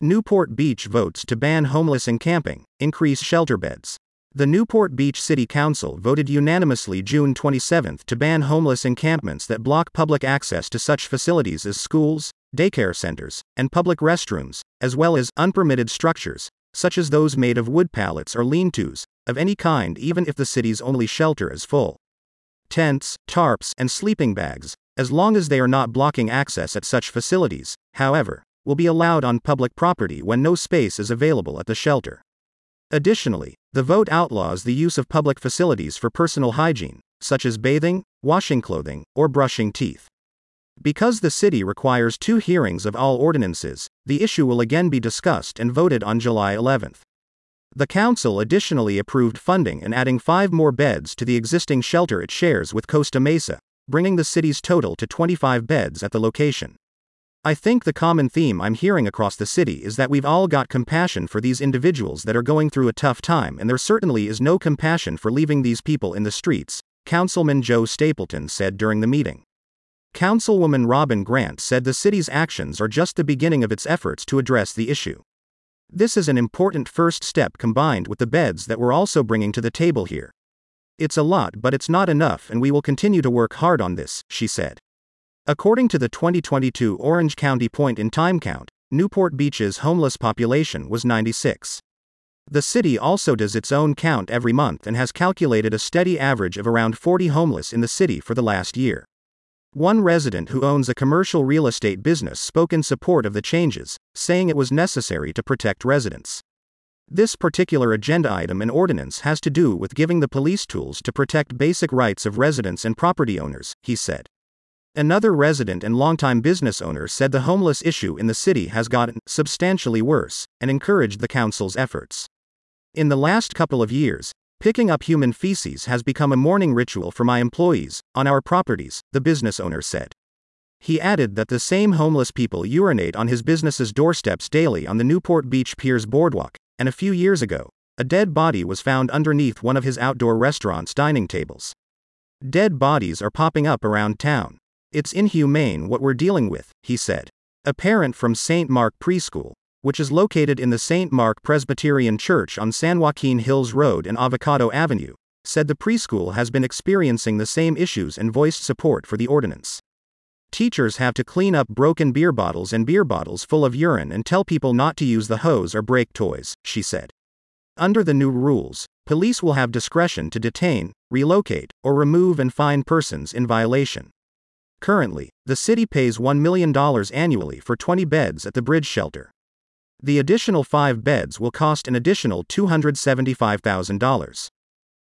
Newport Beach votes to ban homeless encamping, increase shelter beds. The Newport Beach City Council voted unanimously June 27 to ban homeless encampments that block public access to such facilities as schools, daycare centers, and public restrooms, as well as unpermitted structures, such as those made of wood pallets or lean-tos, of any kind, even if the city's only shelter is full. Tents, tarps, and sleeping bags, as long as they are not blocking access at such facilities, however, will be allowed on public property when no space is available at the shelter. Additionally, the vote outlaws the use of public facilities for personal hygiene, such as bathing, washing clothing, or brushing teeth. Because the city requires 2 hearings of all ordinances, the issue will again be discussed and voted on July 11. The council additionally approved funding and adding 5 more beds to the existing shelter it shares with Costa Mesa, bringing the city's total to 25 beds at the location. I think the common theme I'm hearing across the city is that we've all got compassion for these individuals that are going through a tough time, and there certainly is no compassion for leaving these people in the streets, Councilman Joe Stapleton said during the meeting. Councilwoman Robin Grant said the city's actions are just the beginning of its efforts to address the issue. This is an important first step combined with the beds that we're also bringing to the table here. It's a lot, but it's not enough, and we will continue to work hard on this, she said. According to the 2022 Orange County point-in-time count, Newport Beach's homeless population was 96. The city also does its own count every month and has calculated a steady average of around 40 homeless in the city for the last year. One resident who owns a commercial real estate business spoke in support of the changes, saying it was necessary to protect residents. This particular agenda item and ordinance has to do with giving the police tools to protect basic rights of residents and property owners, he said. Another resident and longtime business owner said the homeless issue in the city has gotten substantially worse, and encouraged the council's efforts. In the last couple of years, picking up human feces has become a morning ritual for my employees, on our properties, the business owner said. He added that the same homeless people urinate on his business's doorsteps daily on the Newport Beach Piers Boardwalk, and a few years ago, a dead body was found underneath one of his outdoor restaurant's dining tables. Dead bodies are popping up around town. It's inhumane what we're dealing with, he said. A parent from St. Mark Preschool, which is located in the St. Mark Presbyterian Church on San Joaquin Hills Road and Avocado Avenue, said the preschool has been experiencing the same issues and voiced support for the ordinance. Teachers have to clean up broken beer bottles and beer bottles full of urine and tell people not to use the hose or break toys, she said. Under the new rules, police will have discretion to detain, relocate, or remove and fine persons in violation. Currently, the city pays $1 million annually for 20 beds at the Bridge Shelter. The additional 5 beds will cost an additional $275,000.